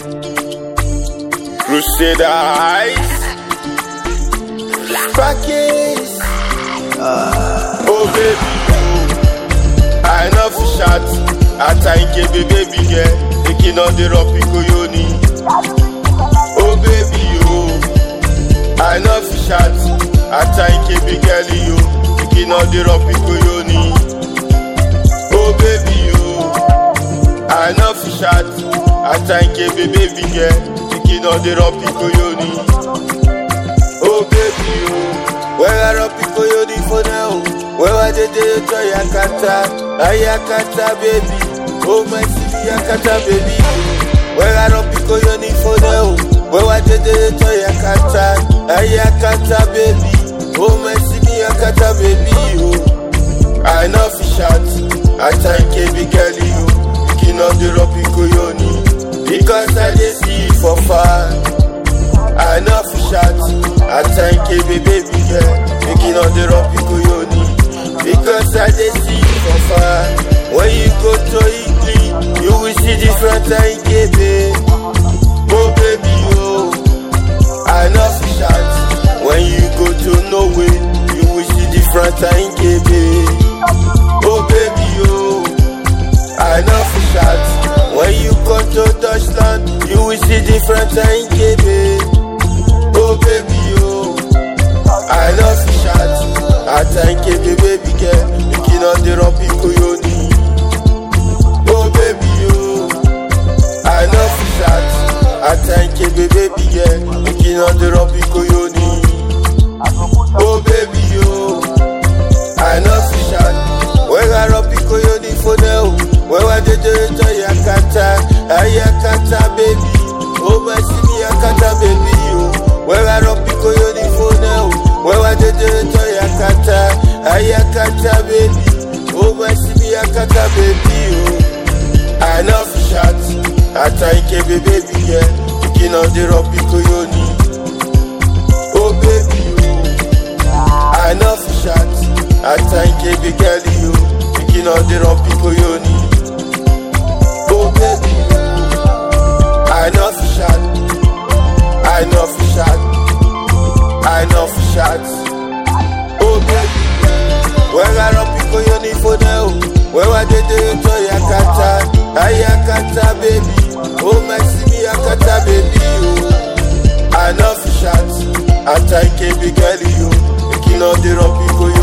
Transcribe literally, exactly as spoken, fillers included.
Crusader Eyes Package uh. Oh baby, I know for shot I thank you baby girl. Taking on the rock Koyoni. Oh baby oh, I know for shot I thank you big girl you. Taking on the rock Koyoni. Oh baby oh, I know for shot I thank you baby girl. Taking on the rock Koyoni. Oh baby oh, where are rock Koyoni for now? Where are they to Yakata? Ayakata baby. Oh my city Yakata baby. Where are rock Koyoni for now? Where are they to Yakata? Ayakata baby. Oh my city Yakata baby. Oh, I know for shot I thank you big girl you. Picking up the rock Koyoni. Because I dey see it for far. I know for shot I thank you baby girl. Picking up the rock Koyoni. Because I dey see you from far. When you go to Italy, you will see different things, baby. Oh baby, oh, I know for shots. When you go to Norway, you will see different things, baby. Oh baby, oh, I know for shots. When you come to Deutschland, you will see different things, baby. Oh baby, oh, I know for shots. I thank you, baby girl, making on the rock Koyoni. Oh baby, oh, I know for shot. I thank you, baby girl, making on the rock Koyoni. Oh baby, oh, I know for shot. Where are rock Koyoni for now? Where are they to Yakata? Ayakata baby. Oh my city Yakata baby. Oh, where are rock Koyoni for now? Where are they to Yakata? Ayakata baby. Oh my city Yakata baby. Oh, I know for shots. I thank you baby girl. Picking on the rock Koyoni. Oh baby oh, I know for shots. I thank you big girl you. Picking on the rock Koyoni. Oh baby oh, I know for shots. I know for shots. I know for shots. Oh baby, where are rock Koyoni for now? Where are they to Yakata? Ayakata baby. Oh my city Yakata baby. Oh, I know for shots. I thank you big girl you. Making all the rock Koyoni.